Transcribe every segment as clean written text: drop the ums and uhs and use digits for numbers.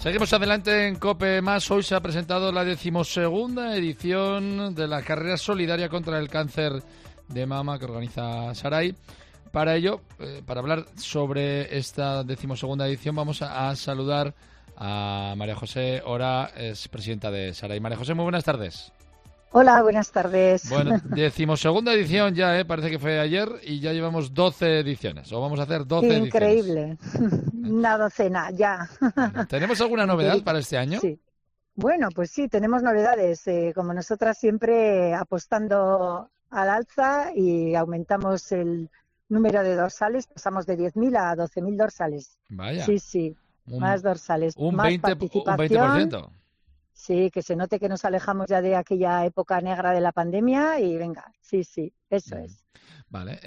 Seguimos adelante en COPE+. Hoy se ha presentado la 12ª edición de la carrera solidaria contra el cáncer de mama que organiza Sarai. Para ello, para hablar sobre esta 12ª edición, vamos a saludar a María José Ora, es presidenta de Sarai. María José, muy buenas tardes. Hola, buenas tardes. Bueno, 12ª edición ya, parece que fue ayer, y ya llevamos 12 ediciones, o vamos a hacer 12 ediciones. Increíble, una docena ya. Bueno, ¿tenemos alguna novedad para este año? Sí. Bueno, pues sí, tenemos novedades, como nosotras siempre apostando al alza y aumentamos el número de dorsales, pasamos de 10.000 a 12.000 dorsales. Vaya. Sí, más dorsales, más 20%. participación. 20%. Sí, que se note que nos alejamos ya de aquella época negra de la pandemia y venga, sí, eso es. Vale.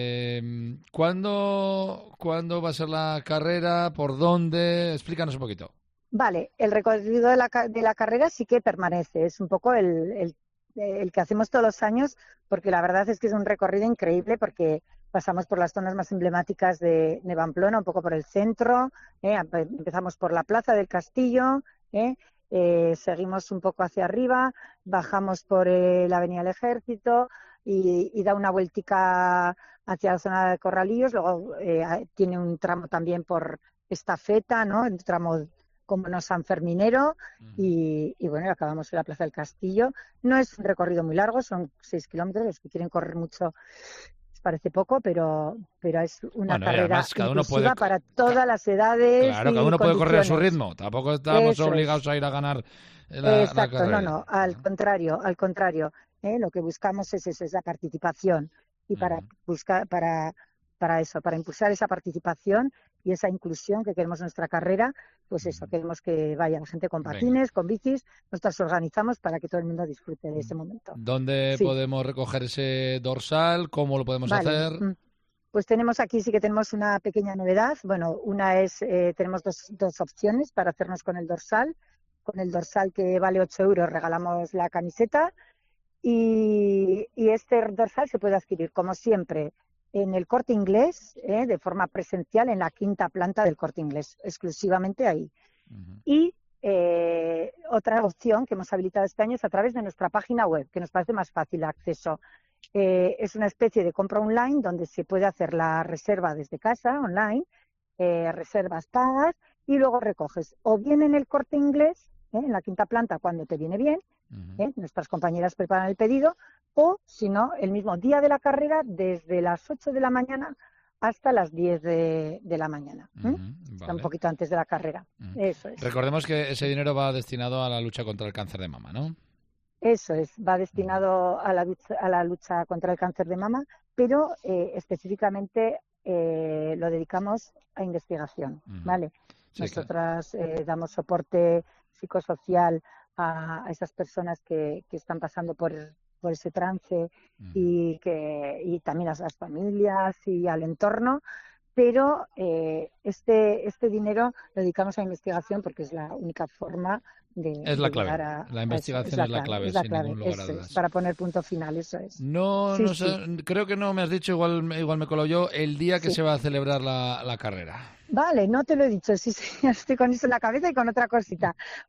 ¿Cuándo va a ser la carrera? ¿Por dónde? Explícanos un poquito. Vale, el recorrido de la carrera sí que permanece, es un poco el que hacemos todos los años, porque la verdad es que es un recorrido increíble porque pasamos por las zonas más emblemáticas de Pamplona, un poco por el centro, empezamos por la Plaza del Castillo, seguimos un poco hacia arriba, bajamos por la Avenida del Ejército y da una vueltica hacia la zona de Corralillos, luego tiene un tramo también por Estafeta, ¿no? Un tramo como no sanferminero y bueno, acabamos en la Plaza del Castillo. No es un recorrido muy largo, son 6 kilómetros, los que quieren correr mucho parece poco, pero es una carrera inclusiva para todas las edades. Claro, cada uno puede correr a su ritmo, tampoco estamos obligados a ir a ganar la carrera. No, al contrario. Lo que buscamos es eso, es la participación y para impulsar esa participación y esa inclusión que queremos en nuestra carrera, pues eso, queremos que vaya la gente con patines, con bicis, nosotros organizamos para que todo el mundo disfrute de ese momento. ¿Dónde podemos recoger ese dorsal? ¿Cómo lo podemos hacer? Pues sí que tenemos una pequeña novedad. Bueno, una es, tenemos dos opciones para hacernos con el dorsal. Con el dorsal que vale 8 euros regalamos la camiseta y este dorsal se puede adquirir, como siempre, en el Corte Inglés, de forma presencial, en la 5ª planta del Corte Inglés, exclusivamente ahí. Y otra opción que hemos habilitado este año es a través de nuestra página web, que nos parece más fácil de acceso. Es una especie de compra online donde se puede hacer la reserva desde casa, online, reservas pagas y luego recoges o bien en el Corte Inglés, en la 5ª planta cuando te viene bien, nuestras compañeras preparan el pedido, o si no, el mismo día de la carrera desde las 8 de la mañana hasta las 10 de la mañana. Vale. Un poquito antes de la carrera. Eso es. Recordemos que ese dinero va destinado a la lucha contra el cáncer de mama, ¿no? Eso es, va destinado a la lucha contra el cáncer de mama, pero específicamente lo dedicamos a investigación, ¿vale? Sí, nosotras damos soporte psicosocial a esas personas que están pasando por ese trance y también a las familias y al entorno, pero este dinero lo dedicamos a investigación porque es la única forma de es la clave. La investigación es la clave, sin ningún lugar a dudas. Para poner punto final, eso es. No sé, creo que no me has dicho, igual me colo yo, el día que se va a celebrar la carrera. Vale, no te lo he dicho, sí, estoy con eso en la cabeza y con otra cosita.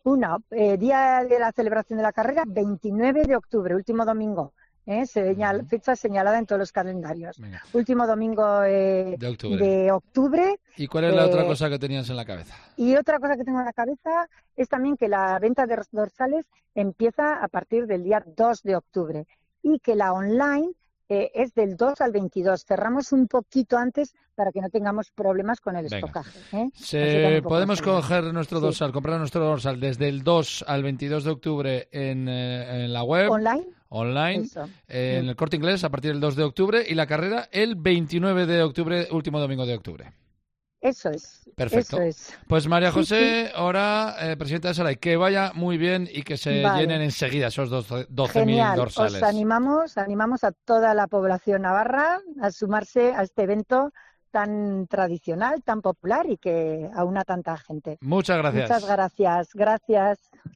Día de la celebración de la carrera, 29 de octubre, último domingo. Fecha señalada en todos los calendarios. Venga. Último domingo de octubre. ¿Y cuál es la otra cosa que tenías en la cabeza? Y otra cosa que tengo en la cabeza es también que la venta de dorsales empieza a partir del día 2 de octubre y que la online es del 2 al 22. Cerramos un poquito antes para que no tengamos problemas con el estocaje. Podemos coger nuestro dorsal, comprar nuestro dorsal desde el 2 al 22 de octubre en la web. Online, en el Corte Inglés a partir del 2 de octubre y la carrera el 29 de octubre, último domingo de octubre. Eso es. Perfecto. Eso es. Pues María José, ahora presidenta de Sarai, que vaya muy bien y que se llenen enseguida esos 12.000 dorsales. Os animamos a toda la población navarra a sumarse a este evento tan tradicional, tan popular y que aúna tanta gente. Muchas gracias. Muchas gracias. Gracias.